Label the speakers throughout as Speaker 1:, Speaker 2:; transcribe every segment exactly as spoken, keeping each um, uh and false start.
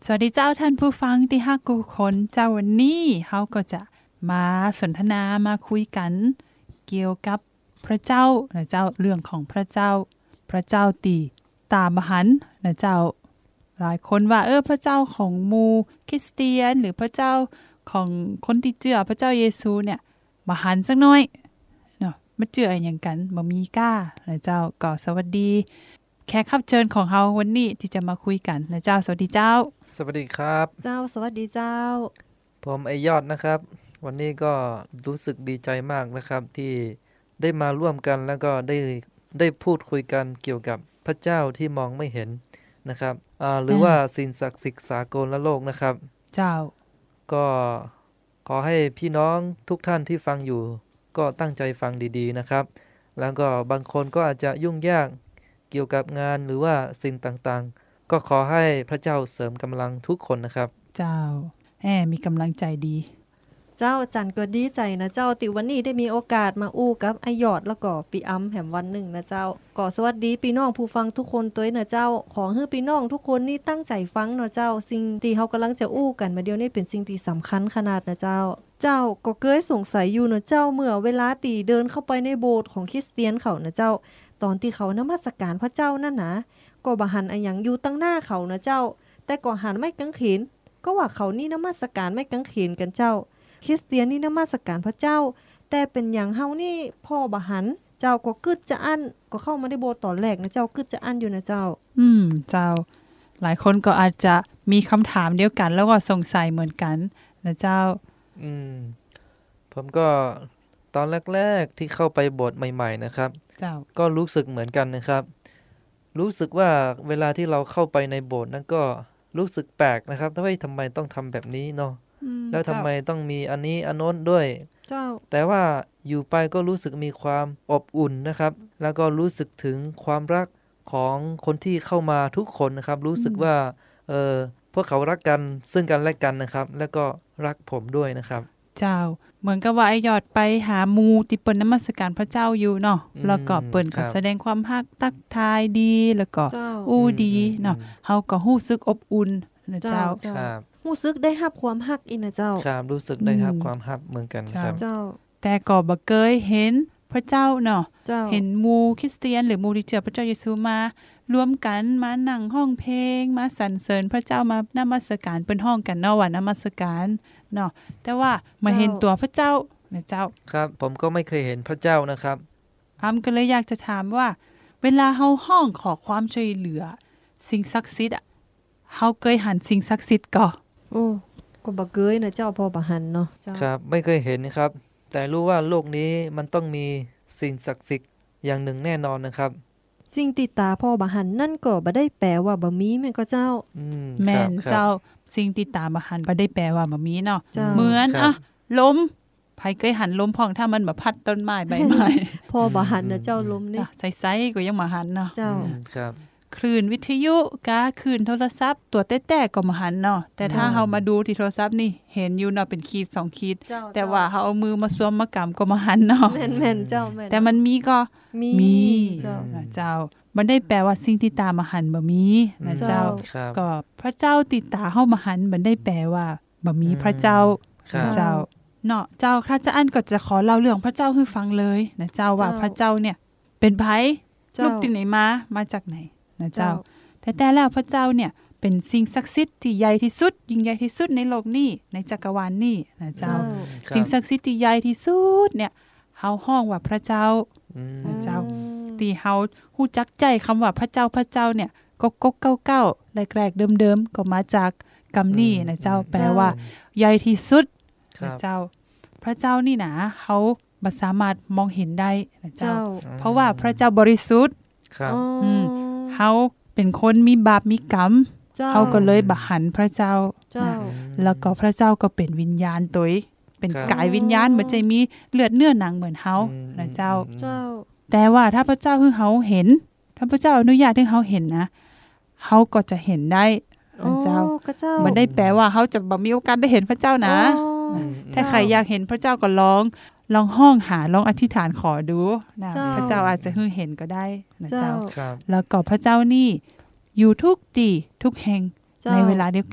Speaker 1: วัสดีเจ้าท่านผู้ฟังที่ฮักกูคนเจ้าวันนี้เฮาก็จะมาสนทนามาคุยกันเกี่ยวกับพระเจ้านะเจ้าเรื่องของพระเจ้าพระเจ้าตีตามหันนะเจ้าหลายคนว่าเออพระเจ้าของมูคริสเตียนหรือพระเจ้าของคนที่เชื่อพระเจ้าเยซูเนี่ยมาหันสักหน่อยเนาะมาเชื่ออย่างกันบ่มีกล้านะเจ้าก็สวัสดีแขกรับเชิญของเฮาวันนี้ที่จะมาคุยกันนะเจ้าสวัสดีเจ้า
Speaker 2: สวัสดีครับ
Speaker 3: เจ้าสวัสดีเจ้า
Speaker 2: ผมไอยอดนะครับวันนี้ก็รู้สึกดีใจมากนะครับที่ได้มาร่วมกันแล้วก็ได้ได้พูดคุยกันเกี่ยวกับพระเจ้าที่มองไม่เห็นนะครับอ่าหรือว่าสิ่งศักดิ์สิทธิ์สากลโลกนะครับ
Speaker 1: เจ้า
Speaker 2: ก็ขอให้พี่น้องทุกท่านที่ฟังอยู่ก็ตั้งใจฟังดีๆนะครับแล้วก็บางคนก็อาจจะยุ่งยากเกี่ยวกับงานหรือว่าสิ่งต่างๆก็ขอให้พระเจ้าเสริมกำลังทุกคนนะครับ
Speaker 1: เจ้าแหมมีกำลังใจดี
Speaker 3: เจ้าจันก็ดีใจนะเจ้าติวันนี้ได้มีโอกาสมาอู้กับไอยอดแล้วก็ปีอ้ำแหมวันหนึ่งนะเจ้าก็สวัสดีพี่น้องผู้ฟังทุกคนตัวนะเจ้าขอให้พี่น้องทุกคนนี่ตั้งใจฟังเนาะเจ้าสิ่งที่เฮากำลังจะอู้กันมาเดี๋ยวนี้เป็นสิ่งที่สำคัญขนาดนะเจ้าเจ้าก็เคยสงสัยอยู่นะเจ้าเมื่อเวลาตีเดินเข้าไปในโบสถ์ของคริสเตียนเขานะเจ้าตอนที่เขานมัสการพระเจ้านั่นนะก็บ่หันอันหยังอยู่ตั้งหน้าเขานะเจ้าแต่ก็หันไม้กางเขนก็ว่าเขานี่นมัสการไม้กางเขนกันเจ้าคริสเตียนนี่นมัสการพระเจ้าแต่เป็นอย่างเฮานี่พ่อบ่หันเจ้าก็กึดจะอั้นก็เข้ามาในโบสถ์ตอนแรกนะเจ้ากึดจะอั้นอยู่นะเจ้า
Speaker 1: อืมเจ้าหลายคนก็อาจจะมีคำถามเดียวกันแล้วก็สงสัยเหมือนกันนะเจ้า
Speaker 2: อืมผมก็ตอนแรกๆที่เข้าไปโบสถ์ใหม่ๆนะครับก็รู้สึกเหมือนกันนะครับรู้สึกว่าเวลาที่เราเข้าไปในโบสถ์นั้นก็รู้สึกแปลกนะครับว่าทำไมต้องทำแบบนี้เนาะแล้วทำไมต้องมีอันนี้อันโน้นด้วยแต่ว่าอยู่ไปก็รู้สึกมีความอบอุ่นนะครับแล้วก็รู้สึกถึงความรักของคนที่เข้ามาทุกคนนะครับรู้สึกว่าเออพวกเขารักกันซึ่งกันและกันนะครับแล้วก็รักผมด้วยนะครับ
Speaker 1: เจ้าเหมือนกับว่าไอยอดไปหาหมู่ที่เปิ้นนมัสการพระเจ้าอยู่เนาะแล้วก็เปิ้นก็แสดงความรักทักทายดีแล้วก็อู้ดีเนาะเฮาก็รู้สึกอบอุ่นนะเจ้า
Speaker 2: ครับ
Speaker 3: รู้สึกได้รับความรักอีนะเจ้า
Speaker 2: ครับรู้สึกได้รับความรักเหมือนกันครับ
Speaker 3: เจ้า
Speaker 1: แต่ก็บ่เคยเห็นพระเจ้าเนาะเห็นหมู่คริสเตียนหรือหมู่ที่เชื่อพระเจ้าเยซูมารวมกันมานั่งห้องเพลงมาสรรเสริญพระเจ้ามานมัสการเปิ้นห้องกันเนาะว่านมัสการเนาะแต่ว่ามาเห็นตัวพระเจ้านะเจ้า
Speaker 2: ครับผมก็ไม่เคยเห็นพระเจ้านะครับ
Speaker 1: อ้ำก็เลยอยากจะถามว่าเวลาเฮาห้องขอความช่วยเหลือสิ่งศักดิ์สิทธิ์อ่ะเฮาเคยหันสิ่งศักดิ์สิทธิ์ก่อ
Speaker 3: โอ้ก็บ่เคยนะเจ้าพอบ่หันเนาะ
Speaker 2: เจ้าครับไม่เคยเห็นนะครับแต่รู้ว่าโลกนี้มันต้องมีสิ่งศักดิ์สิทธิ์อย่างหนึ่งแน่นอนนะครับ
Speaker 3: สิ่งติดตาพ่อบ่หันนั่นก็บ่ได้แปลว่าบ่มีแม่นก็เจ้า
Speaker 2: อืม
Speaker 1: แม่นเจ้าสิ่งติดตาบ่หันบ่ได้แปลว่าบ่มีเนาะเหมือนอ่ะลมไผเคยหันลมพองถ้ามันบ่พัดต้นไม้ใบไม้
Speaker 3: พ่อบ่หันนะเจ้าลมนี่
Speaker 1: ใสๆก็ยังมาหันเนาะ
Speaker 3: เจ้า
Speaker 2: ครับ
Speaker 1: คลื่นวิทยุกาคลื่นโทรศัพท์ตัวแต้ๆก็มาหันเนาะแต่ถ้าเฮามาดูที่โทรศัพท์นี่เห็นอยู่เนาะเป็นขีดสองขีดแต่ว่าเฮาเอามือมาสวมมากำก็มาหันเนาะ
Speaker 3: แม่นๆเจ้าแม่น
Speaker 1: แต่มันมีก็
Speaker 3: มี
Speaker 1: เจ้าเจ้ามันได้แปลว่าสิ่งที่ตามาหันบ่มีนะเจ้าก็พระเจ้าติดตาเฮามาหันมันได้แปลว่าบ่มีพระเจ้าเจ้าเนาะเจ้าพระเจ้าอันก็จะขอเล่าเรื่องพระเจ้าให้ฟังเลยนะเจ้าว่าพระเจ้าเนี่ยเป็นไผลูกที่ไหนมามาจากไหนนะเจ้าแต่แต่แล้วพระเจ้าเนี่ยเป็นสิ่งศักดิ์สิทธิ์ที่ใหญ่ที่สุดยิ่งใหญ่ที่สุดในโลกนี้ในจักรวาลนี้นะเจ้าสิ่งศักดิ์สิทธิ์ที่ใหญ่ที่สุดเนี่ยเฮาฮ้องว่าพระเจ้านะเจ้าที่เฮาฮู้จักใจคำว่าพระเจ้าพระเจ้าเนี่ยก็กกเก้าๆแรกๆเดิมๆก็มาจากคำนี้นะเจ้าแปลว่าใหญ่ที่สุดนะเจ้าพระเจ้านี่นะเฮาบ่สามารถมองเห็นได้นะเจ้าเพราะว่าพระเจ้าบริสุทธิ์
Speaker 2: ครับ
Speaker 1: อืมเฮาเป็นคนมีบาปมีกรรมเฮาก็เลยบ่หันพระเจ้านะแล้วก็พระเจ้าก็เป็นวิญญาณตัวเป็นกายวิญญาณบ่ใช่มีเลือดเนื้อหนังเหมือนเฮานะเจ้าแต่ว่าถ้าพระเจ้าคือเฮาเห็นถ้าพระเจ้าอนุญาตให้เฮาเห็นนะเฮาก็จะเห็นได้นะเจ้าบ่ได้แปลว่าเฮาจะบ่มีโอกาสได้เห็นพระเจ้านะถ้าใครอยากเห็นพระเจ้าก็ลองลองห้องหาลองอธิษฐานขอดูนะพระเจ้าอาจจะให้เห็นก็ได้นะเจ้าแล้วก็พระเจ้านี่อยู่ทุกที่ทุกแห่งในเวลาเดียวกัน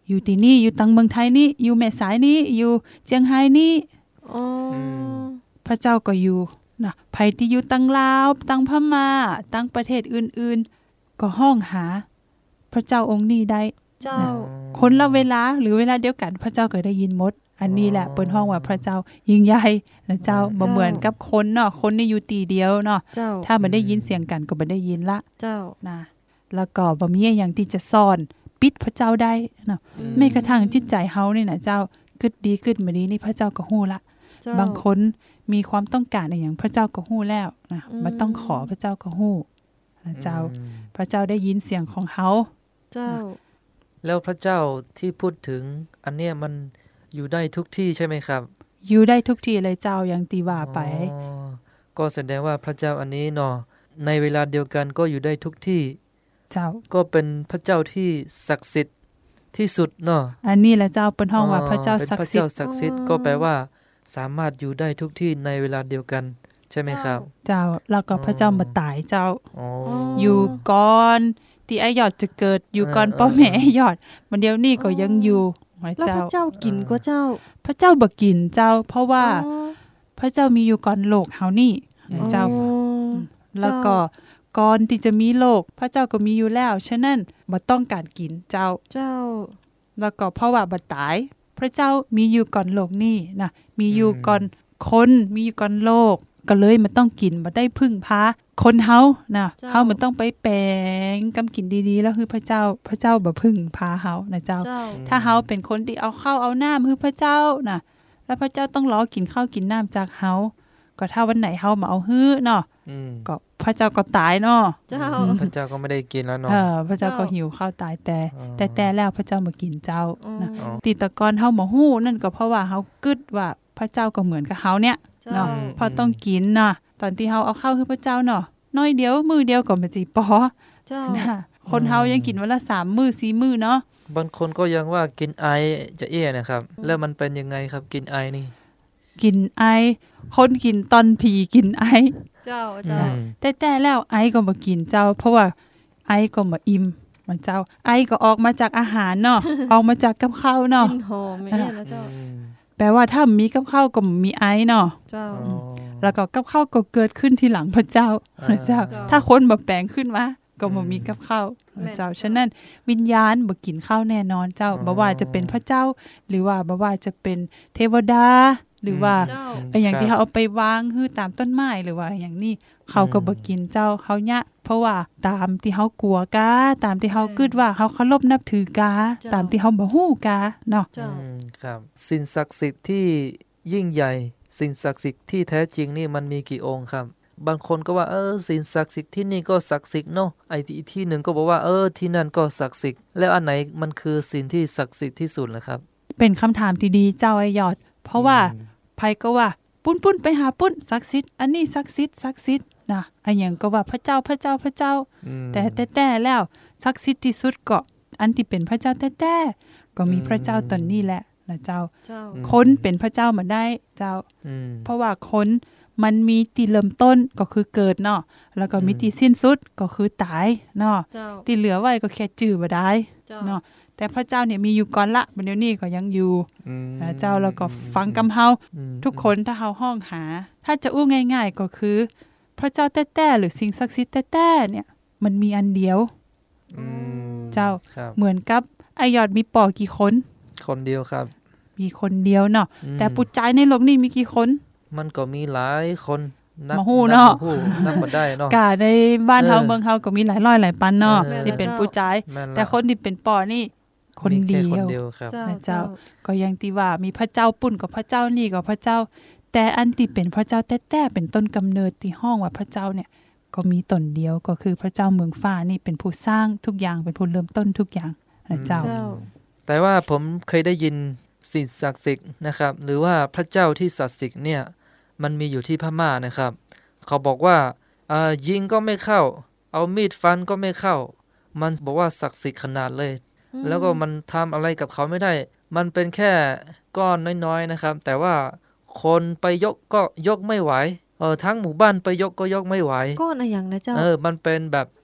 Speaker 1: อยู่ที่นี่อยู่ตังเมืองไทยนี่อยู่แม่สายนี่อยู่เจียงไฮ้นี่
Speaker 3: อ๋อ
Speaker 1: พระเจ้าก็อยู่นะไผที่อยู่ตังลาวตังพม่าตังประเทศอื่นๆก็ห้องหาพระเจ้าองค์นี้ได้
Speaker 3: เจ้า
Speaker 1: คนละเวลาหรือเวลาเดียวกันพระเจ้าก็ได้ยินหมดอันนี้แหละเปิ้นห้องว่าพระเจ้ายิ่งใหญ่นะเจ้าบ่เหมือนกับคนเนาะคนนี่อยู่ตีเดียวเนาะถ้ามันได้ยินเสียงกันก็บ่ได้ยินละ
Speaker 3: เจ้า
Speaker 1: นะแล้วก็บ่มีอย่างที่จะซ่อนปิดพระเจ้าได้เนาะแม้กระทั่งจิตใจเฮานี่น่ะเจ้าคิดดีคิดบ่ดีนี่พระเจ้าก็ฮู้ละบางคนมีความต้องการอะไรอย่างพระเจ้าก็ฮู้แล้วนะบ่ต้องขอพระเจ้าก็ฮู้นะเจ้าพระเจ้าได้ยินเสียงของเฮา
Speaker 3: เจ้า
Speaker 2: แล้วพระเจ้าที่พูดถึงอันเนี้ยมันอยู่ได้ทุกที่ใช่ไหมครับ
Speaker 1: อยู่ได้ทุกที่เลยเจ้าอย่างที่ว่าไป
Speaker 2: ก็แสดงว่าพระเจ้าอันนี้เนาะในเวลาเดียวกันก็อยู่ได้ทุกที่
Speaker 1: เจ้า
Speaker 2: ก็เป็นพระเจ้าที่ศักดิ์สิทธิ์ที่สุดเนาะ
Speaker 1: อันนี้แหละเจ้าเป็นห้องว่าพระเจ้าศักดิ์สิทธิ์
Speaker 2: เป็นพระเจ้าศักดิ์สิทธิ์ก็แปลว่าสามารถอยู่ได้ทุกที่ในเวลาเดียวกันใช่ไหมครับ
Speaker 1: เจ้าแล้วก็พระเจ้ามาตายเจ้าอยู่ก่อนที่ไอยอดจะเกิดอยู่ก่อนพ่อแม่ไอยอดมันเดี๋ยวนี้ก็ยังอยู่
Speaker 3: แล้วพระเจ้ากินก็เจ้า
Speaker 1: พระเจ้าบ่กินเจ้าเพราะว่าพระเจ้ามีอยู่ก่อนโลกเฮานี่เจ้าแล้วก็ก่อนที่จะมีโลกพระเจ้าก็มีอยู่แล้วฉะนั้นบ่ต้องการกินเจ้า
Speaker 3: เจ้า
Speaker 1: แล้วก็เพราะว่าบ่ตายพระเจ้ามีอยู่ก่อนโลกนี่นะมีอยู่ก่อนคนมีอยู่ก่อนโลกก็เลยมันต้องกินบ่ได้พึ่งพาคนเฮานะเฮามันต้องไปแปลงกำกินดีๆแล้วคือพระเจ้าพระเจ้าบ่พึ่งพาเฮานะเจ้าถ้าเฮาเป็นคนที่เอาข้าวเอาน้ำคือพระเจ้านะแล้วพระเจ้าต้องรอกินข้าวกินน้ำจากเฮาก็ถ้าวันไหนเฮามาเอาฮื้อเนาะก็พระเจ้าก็ตายเนาะ
Speaker 3: เจ้า
Speaker 2: พระเจ้าก็ไม่ได้กินแล้วเนาะ
Speaker 1: เออพระเจ้าก็หิวข้าวตายแต่แต่แต่แล้วพระเจ้ามากินเจ้านะติตะกอนเฮาบ่ฮู้นั่นก็เพราะว่าเฮากึดว่าพระเจ้าก็เหมือนกับเฮาเนี่ยเนาะพอต้องกินน่ะตอนที่เฮาเอาข้าวให้พระเจ้าเนาะน้อยเดียวมื้อเดียวก็บ่สิพอ
Speaker 3: เจ้า
Speaker 1: นะคนเฮายังกินวันละสามมื้อสี่มื้อเนาะ
Speaker 2: บางคนก็ยังว่ากินไอจะเอี้ยนะครับแล้วมันเป็นยังไงครับกินไอนี่
Speaker 1: กินไอคนกินตอนผีกินไอ
Speaker 3: เจ้าเจ้า
Speaker 1: แต่แต่แล้วไอก็บ่กินเจ้าเพราะว่าไอก็บ่อิ่มมันเจ้าไอก็ออกมาจากอาหารเนาะ ออกมาจากกับข้าวเนาะ
Speaker 3: กินหอมแม่นะเจ้า
Speaker 1: แปลว่าถ้ามีกับข้าวก็มีไอเนาะ
Speaker 3: เจ้า
Speaker 1: แล้วก็กับข้าวก็เกิดขึ้นทีหลังพระเจ้าพระเจ้าถ้าคนบ่แปลงขึ้นมาก็บ่มีกับข้าวพระเจ้าฉะนั้นวิญญาณบ่กินข้าวแน่นอนเจ้าบ่ว่าจะเป็นพระเจ้าหรือว่าบ่ว่าจะเป็นเทวดาหรือว่าอย่างที่เขาเอาไปวางคือตามต้นไม้หรือว่าอย่างนี้เขาก็บ่กินเจ้าเขายะเพราะว่าตามที่เขากลัวกาตามที่เขาคิดว่าเขาเคารพนับถือกาตามที่เขาบ่ฮู้กาเนาะ
Speaker 2: ครับสิ่งศักดิ์สิทธิ์ที่ยิ่งใหญ่สิ่งศักดิ์สิทธิ์ที่แท้จริงนี่มันมีกี่องค์ครับบางคนก็ว่าเออสิ่งศักดิ์สิทธิ์ที่นี่ก็ศักดิ์สิทธิ์เนาะไอ้ที่ที่นึงก็บอกว่าเออที่นั่นก็ศักดิ์สิทธิ์แล้วอันไหนมันคือสิ่งที่ศักดิ์สิทธิ์ที่สุดล่ะครับ
Speaker 1: เป็นคำถามที่ดีเจ้าไอยอดเพราะว่าไผก็ว่าปุ้นๆไปหาปุ้นศักดิ์สิทธิ์อันนี้ศักดิ์สิทธิ์ศักดิ์สิทธิ์นะอันหยังก็ว่าพระเจ้าพระเจ้าพระเจ้าแต่แต่ๆแล้วศักดิ์สิทธิ์ที่สุดก็อันที่เป็นพระเจ้าแต่ๆก็มีพระเจ้าตนนี้แหละนะเจ้าคนเป็นพระเจ้ามาได้เจ้าเพราะว่าคนมันมีที่เริ่มต้นก็คือเกิดเนาะแล้วก็มีที่สิ้นสุดก็คือตายเนาะที่เหลือไว้ก็แค่จื้อบ่ได้เนาะแต่พระเจ้าเนี่ยมีอยู่ก่อนละบัดเดี๋ยวนี้ก็ยังอยู่นะเจ้าแล้วก็ฟังกำเฮาทุกคนถ้าเฮาห้องหาถ้าจะอู้ง่ายๆก็คือพระเจ้าแต้ๆหรือสิ่งศักดิ์สิทธิ์แต้ๆเนี่ยมันมีอันเดียวเจ้าเหมือนกับไอยอดมีปอกี่คน
Speaker 2: คนเดียวครับ
Speaker 1: มีคนเดียวเนาะแต่ปุจจัยในโลกนี้มีกี่คน
Speaker 2: มันก็มีหลายคน
Speaker 1: นับบ่ฮู้เนาะ
Speaker 2: นับบ่ได้เนาะ
Speaker 1: กะในบ้านเฮาเมืองเฮาก็มีหลายร้อยหลายพันเนาะที่เป็นปุจจัยแต่คนที่เป็นปอนี่คนเดียวนะเจ้าก็ยังที่ว่ามีพระเจ้าปุ่นกับพระเจ้านี่กับพระเจ้าแต่อันที่เป็นพระเจ้าแต้ๆเป็นต้นกำเนิดที่ห้องว่าพระเจ้าเนี่ยก็มีตนเดียวก็คือพระเจ้าเมืองฟ้านี่เป็นผู้สร้างทุกอย่างเป็นผู้เริ่มต้นทุกอย่างนะเจ้า
Speaker 2: แต่ว่าผมเคยได้ยินสิ่งศักดิ์สิทธิ์นะครับหรือว่าพระเจ้าที่ศักดิ์สิทธิ์เนี่ยมันมีอยู่ที่พม่านะครับเขาบอกว่าอ่ายิงก็ไม่เข้าเอามีดฟันก็ไม่เข้ามันบอกว่าศักดิ์สิทธิ์ขนาดเลยแล้วก็มันทำอะไรกับเขาไม่ได้มันเป็นแค่ก้อนน้อยๆนะครับแต่ว่าคนไปยกก็ยกไม่ไหวเออทั้งหมู่บ้านไปยกก็ยกไม่ไหว
Speaker 3: ก้อนอะไรอย่างนะเจ้า
Speaker 2: เออมันเป็นแบบ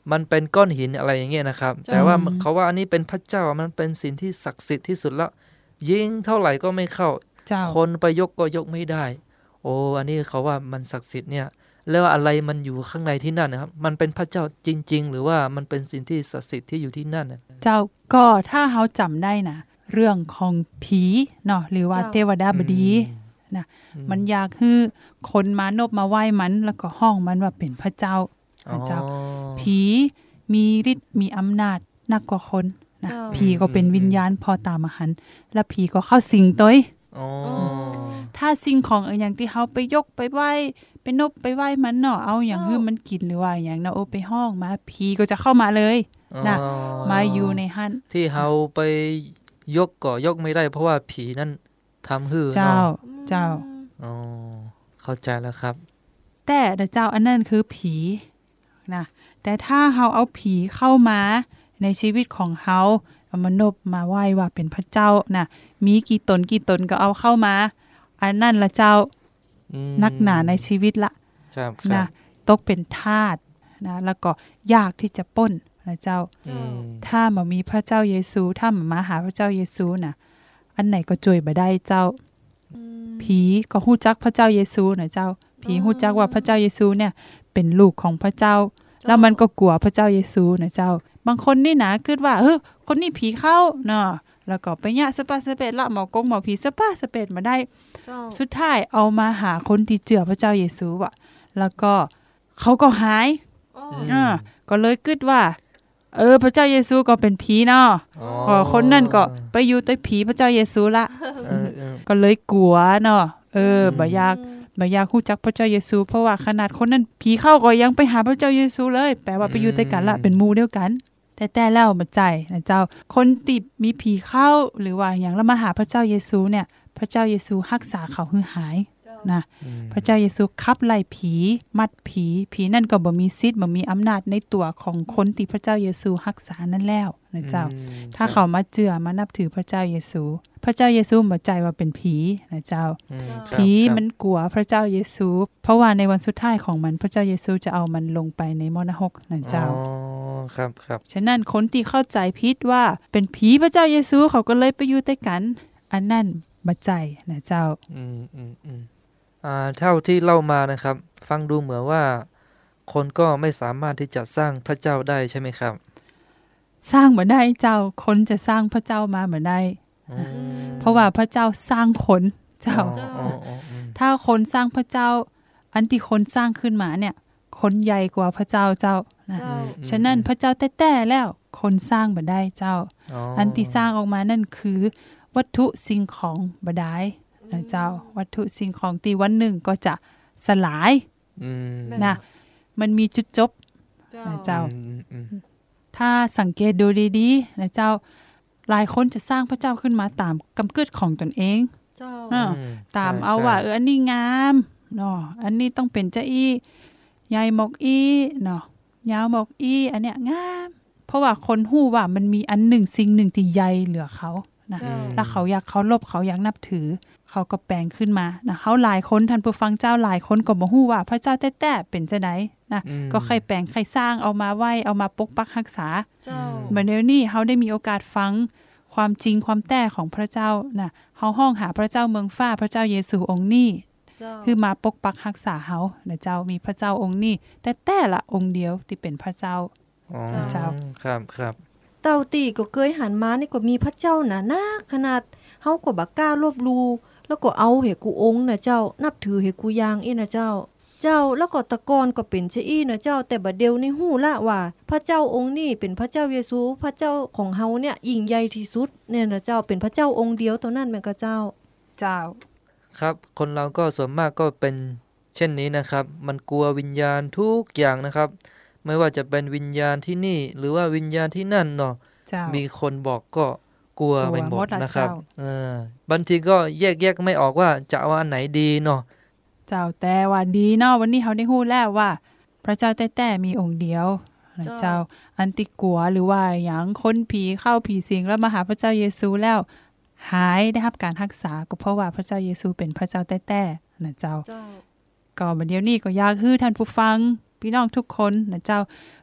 Speaker 2: มันเป็นก้อนหินอะไรอย่างเงี้ยนะครับแต่ว่าเขาว่าอันนี้เป็นพระเจ้ามันเป็นสิ่งที่ศักดิ์สิทธิ์ที่สุดแล้วยิงเท่าไหร่ก็ไม่เข้าคนไปยกก็ยกไม่ได้โอ้อันนี้เขาว่ามันศักดิ์สิทธิ์เนี่ยแล้วอะไรมันอยู่ข้างในที่นั่นนะครับมันเป็นพระเจ้าจริงๆหรือว่ามันเป็นสิ่งที่ศักดิ์สิทธิ์ที่อยู่ที่นั่น
Speaker 1: เจ้าก็ถ้าเฮาจำได้นะเรื่องของผีเนาะหรือว่าเทวดาบดีนะมันอยากให้คนมานบมาไหว้มันแล้วก็ห้องมันว่าเป็นพระเจ้าเจ้าผีมีฤทธิ์มีอำนาจนักกว่าคนนะผีก็เป็นวิญญาณพอตามหันแล้วผีก็เข้าสิงตัวถ้าสิ่งของเอออย่างที่เฮาไปยกไปไหว้ไปนบไปไหว้มันเนาะเอาอย่างฮื้อมันกินหรือว่าอย่างเนาะโอไปห้องมาผีก็จะเข้ามาเลยนะมาอยู่ในหัน
Speaker 2: ที่เฮาไปยกก็ยกไม่ได้เพราะว่าผีนั่นทำฮื้อ
Speaker 1: เจ้าเจ้า
Speaker 2: อ๋อเข้าใจแล้วครับ
Speaker 1: แต่เจ้าอันนั้นคือผีนะแต่ถ้าเฮาเอาผีเข้ามาในชีวิตของเฮาเอามานบมาไหว้ว่าเป็นพระเจ้านะมีกี่ตนกี่ตนก็เอาเข้ามาอันนั้นละเจ้านักหนาในชีวิตละนะตกเป็นทาสนะแล้วก็ยากที่จะป้นนะเจ้าถ้าบ่มีพระเจ้าเยซูถ้ามาหาพระเจ้าเยซูน่ะอันไหนก็ช่วยบ่ได้เจ้าผีก็ฮู้จักพระเจ้าเยซูนะเจ้าผีฮู้จักว่าพระเจ้าเยซูเนี่ยเป็นลูกของพระเจ้าแล้วมันก็กลัวพระเจ้าเยซูนะเจ้าบางคนนี่นะคิดว่าเออคนนี้ผีเข้าเนาะแล้วก็ไปยะสปาสเปดละหมอกงหมอผีสปาสเปดมาได้สุดท้ายเอามาหาคนที่เจือพระเจ้าเยซูอ่ะแล้วก็เขาก็หายอ่าก็เลยคิดว่าเออพระเจ้าเยซูก็เป็นผีเนาะอ๋อคนนั่นก็ไปอยู่ใต้ผีพระเจ้าเยซูละก็เลยกลัวเนาะเออบ่อยากบ่อยากฮู้จักพระเจ้าเยซูเพราะว่าขนาดคนนั้นผีเข้าก็ยังไปหาพระเจ้าเยซูเลยแปลว่าไปอยู่ใต้กันละเป็นหมู่เดียวกันแต่แต่แล้วบ่ใจนะเจ้าคนติดมีผีเข้าหรือว่าอย่างละมาหาพระเจ้าเยซูเนี่ยพระเจ้าเยซูรักษาเขาให้หายนะพระเจ้าเยซูขับไล่ผีมัดผีผีนั่นก็บ่มีสิทธิ์บ่มีอำนาจในตัวของคนที่พระเจ้าเยซูรักษานั่นแล้วนะเจ้าถ้าเขามาเชื่อมานับถือพระเจ้าเยซูพระเจ้าเยซูบ่ใจว่าเป็นผีนะเจ้าผีมันกลัวพระเจ้าเยซูเพราะว่าในวันสุดท้ายของมันพระเจ้าเยซูจะเอามันลงไปในมรณะนะเจ้า
Speaker 2: ครับครับ
Speaker 1: ฉะนั้นคนที่เข้าใจผิดว่าเป็นผีพระเจ้าเยซูเขาก็เลยไปอยู่ด้วยกันอันนั้นบ่ใจนะเจ้า
Speaker 2: อืมๆๆอ่าเท่าที่เล่ามานะครับฟังดูเหมือนว่าคนก็ไม่สามารถที่จะสร้างพระเจ้าได้ใช่ไหมครับ
Speaker 1: สร้างบ่ได้เจ้าคนจะสร้างพระเจ้ามาบ่ได้เพราะว่าพระเจ้าสร้างคนเจ้าถ้าคนสร้างพระเจ้าอันที่คนสร้างขึ้นมาเนี่ยคนใหญ่กว่าพระเจ้าเจ้านะฉะนั้นพระเจ้าแต้ๆแล้วคนสร้างบ่ได้เจ้าอันที่สร้างออกมานั่นคือวัตถุสิ่งของบ่ได้นะเจ้าวัตถุสิ่งของที่วันหนึ่งก็จะสลายนะมันมีจุดจบนะเจ้าถ้าสังเกตดูดีๆนะเจ้าหลายคนจะสร้างพระเจ้าขึ้นมาตามกำกึดของตนเองเจ้าตามเอาว่าเอออันนี้งามเนาะอันนี้ต้องเป็นเจ้าอี้ใหญ่หมกอีเนาะยาวหมกอีอันเนี้ยงามเพราะว่าคนฮู้ว่ามันมีอันหนึ่งสิ่งหนึ่งที่ใหญ่เหลือเขานะแล้วเขาอยากเคารพเขาอยากนับถือเขาก็แปลงขึ้นมานะเขาหลายคนท่านผู้ฟังเจ้าหลายคนก็บ่ฮู้ว่าพระเจ้าแท้ๆเป็นจังได๋นะก็ใครแปลงใครสร้างเอามาไว้เอามาปกปักรักษาเหมือนเดี๋ยวนี้เฮาได้มีโอกาสฟังความจริงความแท้ของพระเจ้านะเฮาห้องหาพระเจ้าเมืองฟ้าพระเจ้าเยซูองค์นี้คือมาปกปักรักษาเฮานะเจ้ามีพระเจ้าองค์นี้แต่แต่ละองค์เดียวที่เป็นพระเจ้า
Speaker 2: อ๋อเจ้าครับ
Speaker 3: ๆเต้าตีก็เคยหันมานี่ก็มีพระเจ้าน่ะนะขนาดเฮาก็บ่กล้าลบลู่แล้วก็เอาให้กูองค์น่ะเจ้านับถือให้กูอย่างอีน่ะเจ้าเจ้าแล้วก็ตะกอนก็เป็นเชอี้น่ะเจ้าแต่บัดเดี๋ยวนี้ฮู้ละว่าพระเจ้าองค์นี้เป็นพระเจ้าเยซูพระเจ้าของเฮาเนี่ยยิ่งใหญ่ที่สุดเนี่ยน่ะเจ้าเป็นพระเจ้าองค์เดียวเท่านั้นแม่นก็เจ้า
Speaker 1: เจ้า
Speaker 2: ครับคนเราก็ส่วนมากก็เป็นเช่นนี้นะครับมันกลัววิญญาณทุกอย่างนะครับไม่ว่าจะเป็นวิญญาณที่นี่หรือว่าวิญญาณที่นั่นเนาะมีคนบอกก็กลัวไปหมดนะครับเออบางทีก็แยกๆไม่ออกว่าจะเอาอันไหนดีเนาะ
Speaker 1: เจ้าแต่ว่าดีเนาะวันนี้เฮาได้ฮู้แล้วว่าพระเจ้าแท้ๆมีองค์เดียวนะเจ้าอันที่กลัวหรือว่าหยังคนผีเข้าผีสิงแล้วมาหาพระเจ้าเยซูแล้วหายได้รับการรักษาก็เพราะว่าพระเจ้าเยซูเป็นพระเจ้าแท้ๆนะเจ้าก็บัดเดี๋ยวนี้ก็อยากให้ท่านผู้ฟังพี่น้องทุกคนนะเจ้า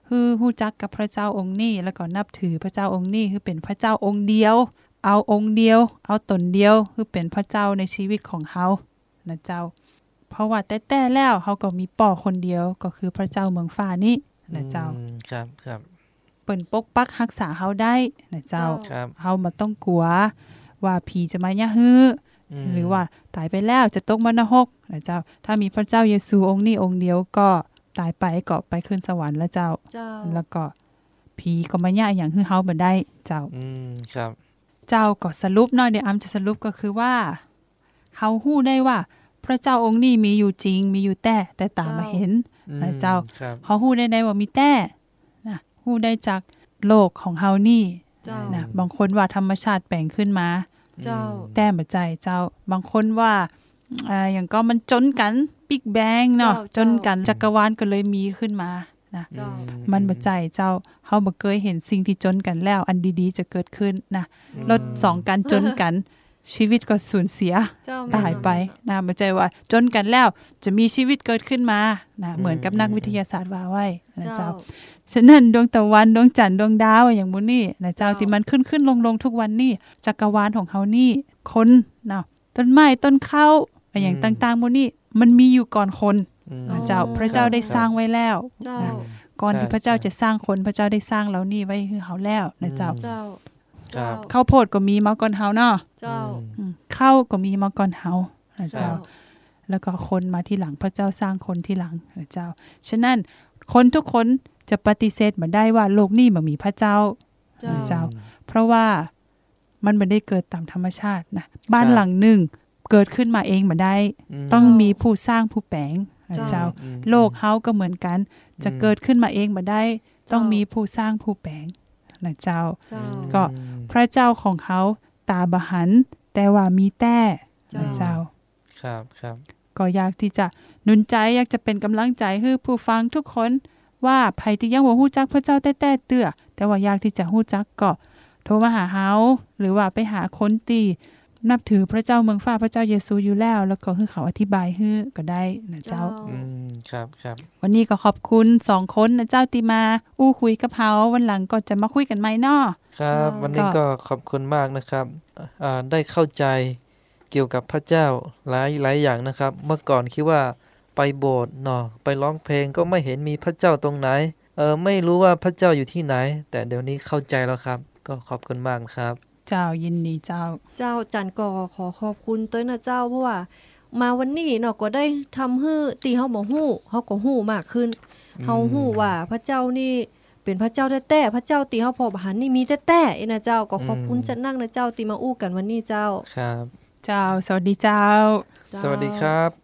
Speaker 1: คือฮู้จักกับพระเจ้าองค์นี้แล้วก็นับถือพระเจ้าองค์นี้คือเป็นพระเจ้าองค์เดียวเอาองค์เดียวเอาตนเดียวคือเป็นพระเจ้าในชีวิตของเฮานะเจ้าเพราะว่าแต่ๆแล้วเฮาก็มีป่อคนเดียวก็คือพระเจ้าเมืองฟ้านี้นะเจ้า
Speaker 2: ครับครับ
Speaker 1: เปิ้นปกปักรักษาเฮาได้นะเจ้าเฮาบ่ต้องกลัวว่าผีจะมายะฮื้อหรือว่าตายไปแล้วจะตกมรรคนะเจ้าถ้ามีพระเจ้าเยซูองค์นี้องค์เดียวก็ตายไปก็ไปขึ้นสวรรค์แล้วเจ้าแล้วก็ผีก็มายะอย่างฮื้อเฮาบ่ได้เจ้า
Speaker 2: อืมครับ
Speaker 1: เจ้าก็สรุปเนาะเดี๋ยวอำจะสรุปก็คือว่าเฮาฮู้ได้ว่าพระเจ้าองค์นี้มีอยู่จริงมีอยู่แต่แต่ตามาเห็นนะเจ้าเฮาฮู้ได้ได้ว่ามีแต่นะฮู้ได้จากโลกของเฮานี่นะบางคนว่าธรรมชาติแปลงขึ้นมา
Speaker 3: เจ้า
Speaker 1: แต่บ่ใจเจ้าบางคนว่าอ่าอย่างก็มันจนกันบิ๊กแบงเนาะจนกันจักรวาลก็เลยมีขึ้นมานะมันบ่ใจเจ้าเฮาบ่เคยเห็นสิ่งที่จนกันแล้วอันดีๆจะเกิดขึ้นนะรถสองกันจนกันชีวิตก็สูญเสียตายไปนะบ่ใจว่าจนกันแล้วจะมีชีวิตเกิดขึ้นมานะเหมือนกับนักวิทยาศาสตร์ว่าไว้นะเจ้าฉะนั้นดวงตะวันดวงจันทร์ดวงดาวอย่างมื้อนี้นะเจ้าที่มันขึ้นๆลงๆทุกวันนี้จักรวาลของเฮานี่คนเนาะต้นไม้ต้นข้าวอย่างต่างๆมื้อนี้มันมีอยู่ก่อนคนนะเจ้าพระเจ้าได้สร้างไว้แล้วนะก่อนที่พระเจ้าจะสร้างคนพระเจ้าได้สร้างเหล่านี้ไว้ให้เฮาแล้วนะเจ้า
Speaker 2: ครับ
Speaker 1: ข้าวโพดก็มีมาก่อนเฮาเนาะ
Speaker 3: เจ้า
Speaker 1: ข้าวก็มีมาก่อนเฮานะเจ้าแล้วก็คนมาที่หลังพระเจ้าสร้างคนที่หลังนะเจ้าฉะนั้นคนทุกคนจะปฏิเสธบ่ได้ว่าโลกนี้บ่มีพระเจ้านะเจ้าเพราะว่ามันบ่ได้เกิดตามธรรมชาตินะบ้านหลังนึงเกิดขึ้นมาเองบ่ได้ต้องมีผู้สร้างผู้แปลงนะเจ้าโลกเฮาก็เหมือนกันจะเกิดขึ้นมาเองบ่ได้ต้องมีผู้สร้างผู้แปลงนะเจ้าก็พระเจ้าของเขาตาบ่หันแต่ว่ามีแต่นะเจ้า
Speaker 2: ครับครับ
Speaker 1: ก็อยากที่จะหนุนใจอยากจะเป็นกำลังใจให้ผู้ฟังทุกคนว่าไผที่ยังบ่ฮู้จักพระเจ้าแต่ๆเตื้อแต่ว่าอยากที่จะฮู้จักก็โทรมาหาเฮาหรือว่าไปหาคนที่นับถือพระเจ้าเมืองฟ้าพระเจ้าเยซูอยู่แล้วแล้วก็ให้เขาอธิบายให้ก็ได้นะเจ้า
Speaker 2: อืมครับครับ
Speaker 1: วันนี้ก็ขอบคุณสองคนนะเจ้าที่มาอู้คุยกับเฮาวันหลังก็จะมาคุยกันใหม่เนาะ
Speaker 2: ครับวันนี้ก็ขอบคุณมากนะครับอ่าได้เข้าใจเกี่ยวกับพระเจ้าหลายหลายอย่างนะครับเมื่อก่อนคิดว่าไปโบสถ์เนาะไปร้องเพลงก็ไม่เห็นมีพระเจ้าตรงไหนเออไม่รู้ว่าพระเจ้าอยู่ที่ไหนแต่เดี๋ยวนี้เข้าใจแล้วครับก็ขอบคุณมากครับ
Speaker 1: เจ้ายินดีเจ้า
Speaker 3: เจ้าจันก็ขอขอบคุณตัวนะเจ้าเพราะว่ามาวันนี้เนาะก็ได้ทำให้ตีเฮาบ่ฮู้เฮาก็ฮู้มากขึ้นเฮาฮู้ว่าพระเจ้านี่เป็นพระเจ้าแท้ๆพระเจ้าตีเฮาพอบ่หันนี่มีแท้ๆอีนะเจ้าก็ขอบคุณจันนักนะเจ้าตีมาอู้กันวันนี้เจ้า
Speaker 2: ครับ
Speaker 1: เจ้าสวัสดีเจ้า
Speaker 2: สวัสดีครับ